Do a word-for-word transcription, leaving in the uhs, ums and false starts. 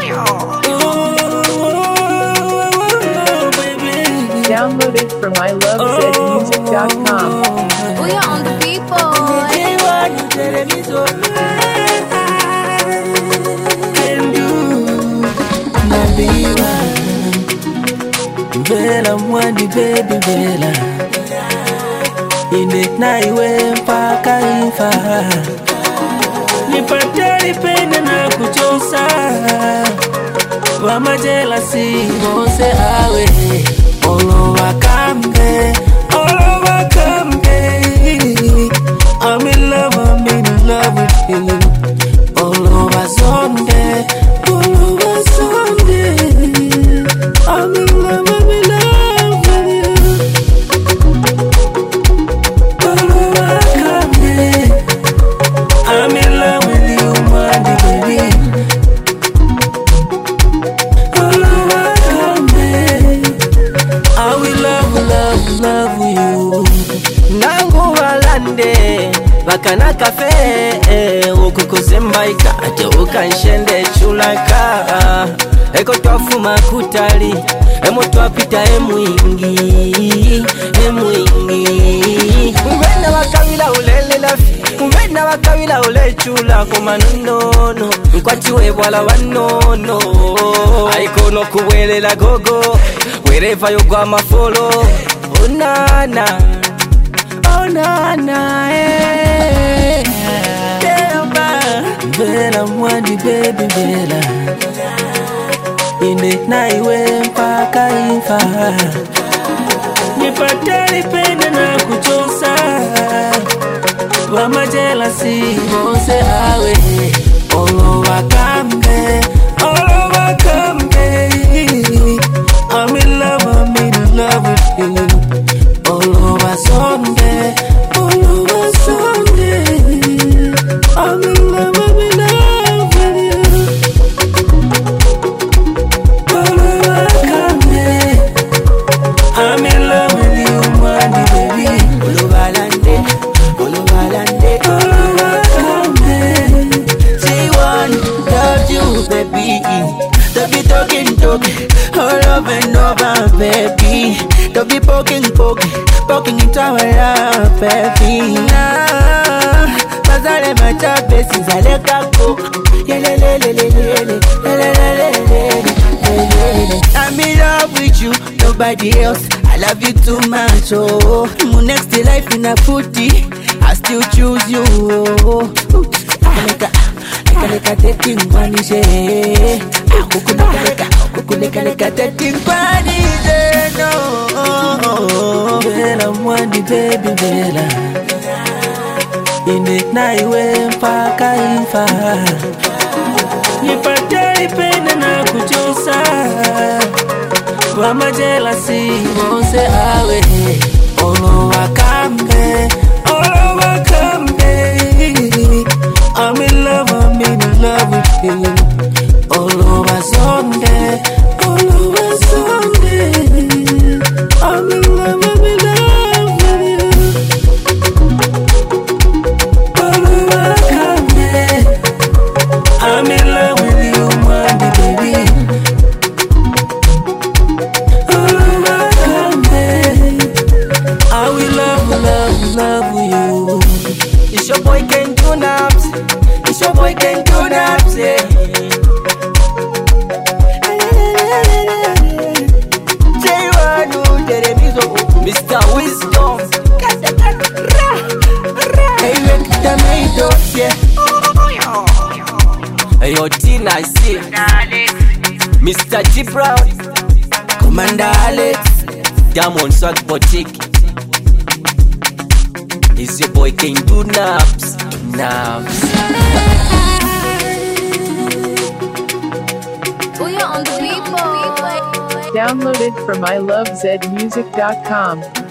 Download it from I love zed music dot com. We are on the people. Bella mwandi baby bella inde na iwe mpaka ifa nipate lipende na kuchosa wa majelasi mose awe olo wakambe olo wakambe I'm in love, I'm in love with you olo wazonde olo wazonde I'm in love, I'm in love with you olo wakambe I'm in love with you mwandi baby olo wakambe I will love, love, love you nangu walande bakana kafe ukukusembaika ate ukanshende chulaka eko twafuma kutali emo twapita emwingi emwingi umena wakawila ulele lafi umena wakawila ule chula kumanono nkwatiwe bwala wanono aikono kuwelela gogo wherever you go my follow oh nana oh nana eh Bella mwandi baby bella inde na iwe mpaka ifa nipate lipende na kuchosa wa majelasi mose awe olo wakambe olo wakambe I'm in love, I'm in love with you olo wazonde olo wazonde I'm in love, I'm in love with you olo wakambe I'm in love with you mwandi baby olo walande olo walande olo wakambe Say one, love you baby don't be talking talking all over and over baby don't be poking poking poking into our love baby nah bazale machape sizale kako yelelelelelele yelelelelele I'm in love with you nobody else I love you too much oh my next life in a footy I still choose you oh Akaleka akaleka taking money she akukuleka akukuleka leka taking money she no Bella mwandi baby bella inde na iwe mpaka ifa nipate lipende na kuchosa wa majelasi mose awe olo wakambe olo wakambe I'm in love, I'm in love with you olo wazonde olo wazonde I'm in love, I'm in love with you olo wakambe I'm in love with you mwandi baby olo wakambe I will love, love, love you it's your boy Ken do naps it's your boy Ken do naps yeah Mister Wisdom hey make the tomatoes yeah hey your Tina I see Mister G Brown Commander Alex Diamond Swag Boutique it's your boy King do naps naps We are on the people. Download it from I love zed music dot com.